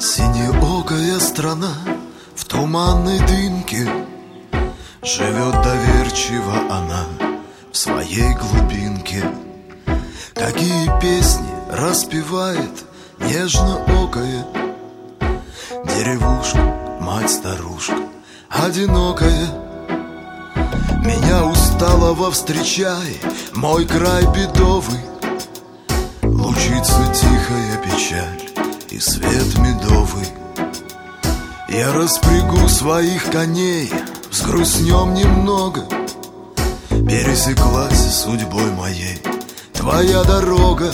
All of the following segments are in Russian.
Синеокая страна в туманной дымке, живет доверчиво она в своей глубинке. Какие песни распевает нежно-окая деревушка, мать-старушка одинокая. Меня усталого встречай, мой край бедовый, лучится тихая печаль и свет медовый. Я распрягу своих коней, взгрустнем немного. Пересеклась судьбой моей твоя дорога,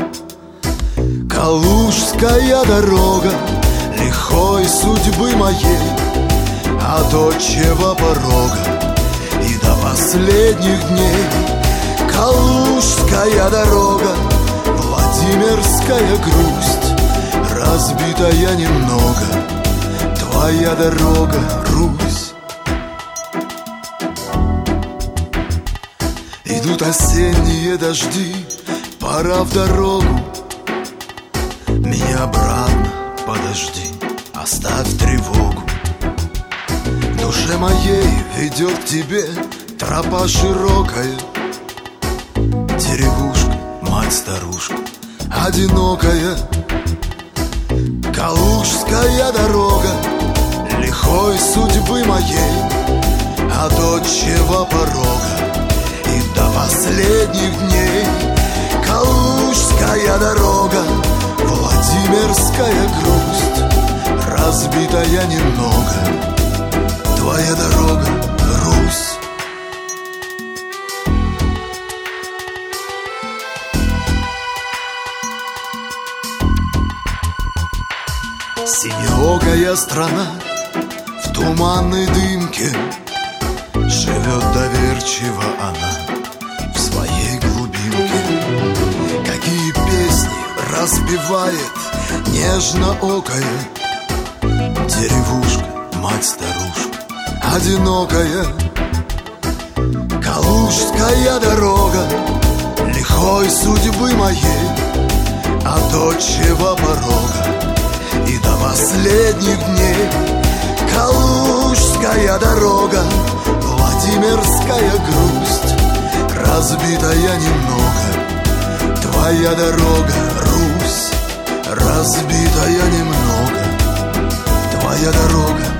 Калужская дорога лихой судьбы моей, от отчего порога и до последних дней. Калужская дорога, Владимирская грусть, разбитая немного твоя дорога, Русь. Идут осенние дожди, пора в дорогу. Меня обратно подожди, оставь тревогу. В душе моей ведет к тебе тропа широкая, деревушка, мать-старушка одинокая. Калужская дорога лихой судьбы моей, от отчего порога и до последних дней. Калужская дорога, Владимирская грусть, разбитая немного твоя дорога, Русь. Синеокая страна в туманной дымке, живет доверчиво она в своей глубинке. Какие песни распевает нежно-окая деревушка, мать-старушка одинокая. Калужская дорога лихой судьбы моей, от отчего порога и до последних дней. Калужская дорога, Владимирская грусть, разбитая немного твоя дорога, Русь. Разбитая немного твоя дорога,